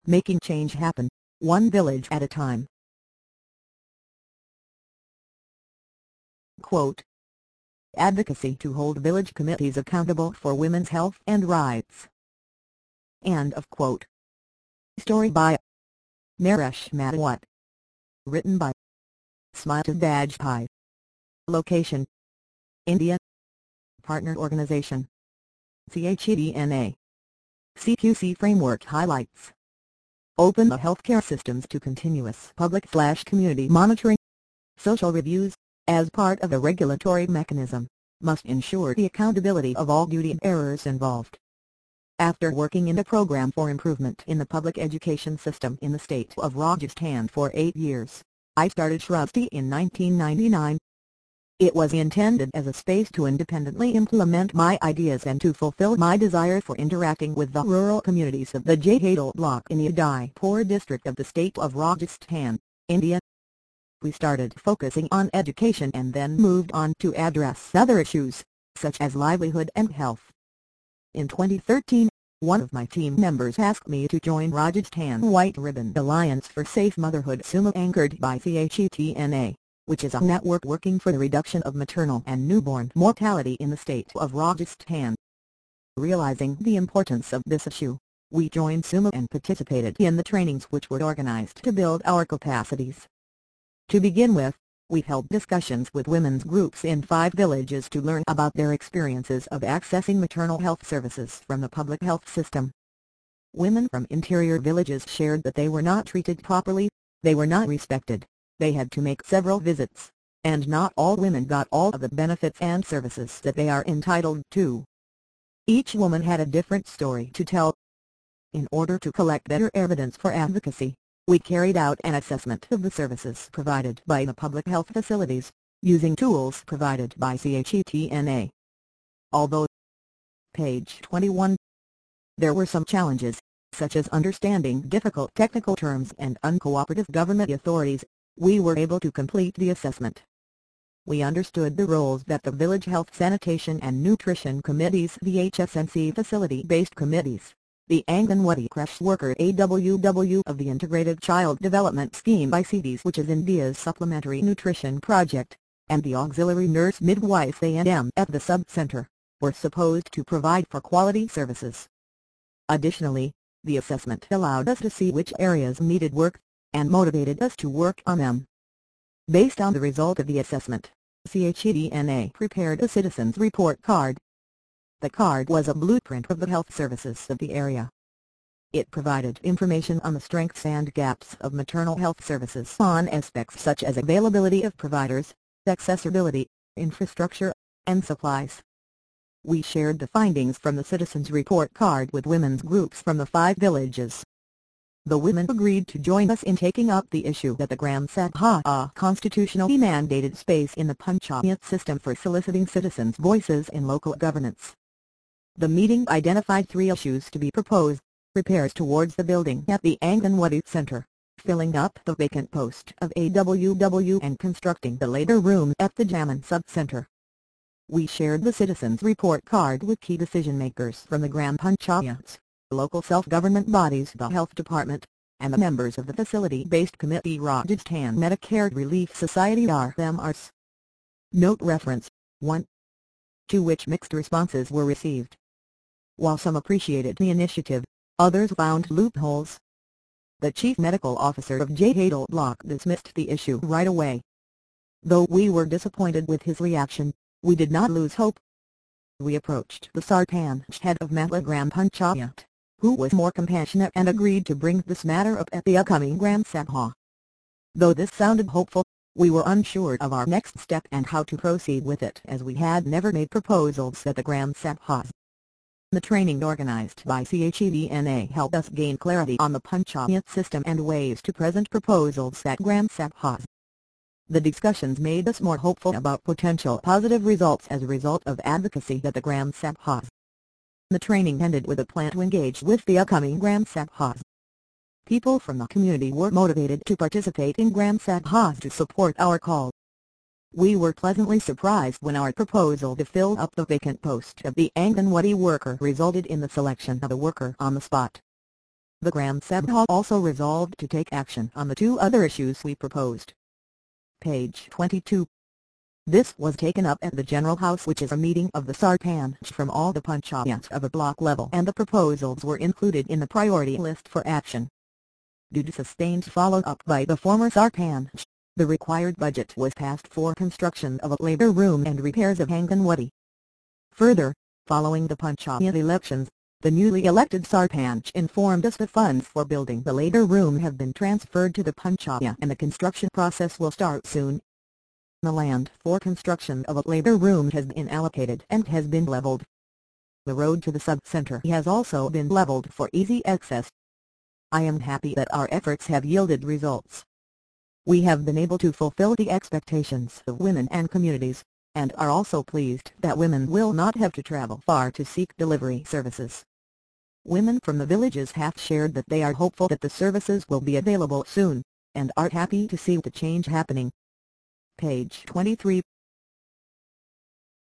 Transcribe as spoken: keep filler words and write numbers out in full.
making change happen, one village at a time. Quote, advocacy to hold village committees accountable for women's health and rights. End of quote. Story by Naresh Madhawat. Written by Smita Bajpai. Location: India. Partner organization: C H E D N A. C Q C framework highlights: open the healthcare systems to continuous public-community monitoring. Social reviews, as part of the regulatory mechanism, must ensure the accountability of all duty bearers involved. After working in a program for improvement in the public education system in the state of Rajasthan for eight years, I started Shrustri in nineteen ninety-nine. It was intended as a space to independently implement my ideas and to fulfill my desire for interacting with the rural communities of the Jahedal block in the Udaipur district of the state of Rajasthan, India. We started focusing on education and then moved on to address other issues, such as livelihood and health. In twenty thirteen, one of my team members asked me to join Rajasthan White Ribbon Alliance for Safe Motherhood Summa, anchored by C H E D N A, which is a network working for the reduction of maternal and newborn mortality in the state of Rajasthan. Realizing the importance of this issue, we joined Summa and participated in the trainings which were organized to build our capacities. To begin with, we held discussions with women's groups in five villages to learn about their experiences of accessing maternal health services from the public health system. Women from interior villages shared that they were not treated properly, they were not respected, they had to make several visits, and not all women got all of the benefits and services that they are entitled to. Each woman had a different story to tell. In order to collect better evidence for advocacy, we carried out an assessment of the services provided by the public health facilities, using tools provided by C H E D N A. Although, page twenty-one, there were some challenges, such as understanding difficult technical terms and uncooperative government authorities, we were able to complete the assessment. We understood the roles that the Village Health Sanitation and Nutrition Committees, the H S N C facility-based committees, the Anganwadi Creche Worker A W W of the Integrated Child Development Scheme I C D S, which is India's Supplementary Nutrition Project, and the Auxiliary Nurse Midwife A and M at the sub-center, were supposed to provide for quality services. Additionally, the assessment allowed us to see which areas needed work, and motivated us to work on them. Based on the result of the assessment, C H E D N A prepared a citizen's report card. The card was a blueprint of the health services of the area. It provided information on the strengths and gaps of maternal health services on aspects such as availability of providers, accessibility, infrastructure, and supplies. We shared the findings from the citizen's report card with women's groups from the five villages. The women agreed to join us in taking up the issue that the Gram Sabha, a constitutionally mandated space in the Panchayat system for soliciting citizens' voices in local governance. The meeting identified three issues to be proposed: repairs towards the building at the Anganwadi Center, filling up the vacant post of A W W, and constructing the later room at the Jaman Sub-Center. We shared the citizens' report card with key decision-makers from the Gram Panchayats, local self-government bodies, the Health Department, and the members of the facility-based committee Rajasthan Medicare Relief Society R M Rs. Note reference: one. To which mixed responses were received. While some appreciated the initiative, others found loopholes. The Chief Medical Officer of Jahedal block dismissed the issue right away. Though we were disappointed with his reaction, we did not lose hope. We approached the Sarpanch head of Matla Gram Panchayat, who was more compassionate and agreed to bring this matter up at the upcoming Gram Sabha. Though this sounded hopeful, we were unsure of our next step and how to proceed with it, as we had never made proposals at the Gram Sabhas. The training organized by C H E D N A helped us gain clarity on the Panchayat system and ways to present proposals at Gram Sabhas. The discussions made us more hopeful about potential positive results as a result of advocacy at the Gram Sabhas. The training ended with a plan to engage with the upcoming Gram Sabhas. People from the community were motivated to participate in Gram Sabhas to support our call. We were pleasantly surprised when our proposal to fill up the vacant post of the Anganwadi worker resulted in the selection of a worker on the spot. The Gram Sabha also resolved to take action on the two other issues we proposed. Page twenty-two. This was taken up at the General House, which is a meeting of the Sarpanch from all the panchayats of a block level, and the proposals were included in the priority list for action. Due to sustained follow-up by the former Sarpanch, the required budget was passed for construction of a labour room and repairs of Anganwadi. Further, following the panchayat elections, the newly elected Sarpanch informed us the funds for building the labour room have been transferred to the panchayat and the construction process will start soon. The land for construction of a labour room has been allocated and has been levelled. The road to the sub-centre has also been levelled for easy access. I am happy that our efforts have yielded results. We have been able to fulfill the expectations of women and communities, and are also pleased that women will not have to travel far to seek delivery services. Women from the villages have shared that they are hopeful that the services will be available soon, and are happy to see the change happening. Page twenty-three.